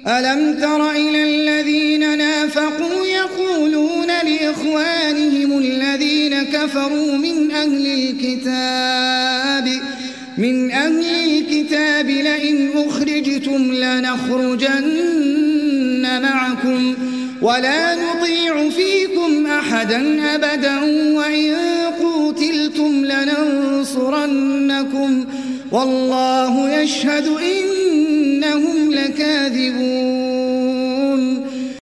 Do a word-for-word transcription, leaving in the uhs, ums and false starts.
ألم تر إلى الذين نافقوا يقولون لإخوانهم الذين كفروا من أهل الكتاب من أهل الكتاب لئن أخرجتم لنخرجن معكم ولا نطيع فيكم أحدا أبدا وإن قوتلتم لننصرنكم والله يشهد إنهم لكاذبون.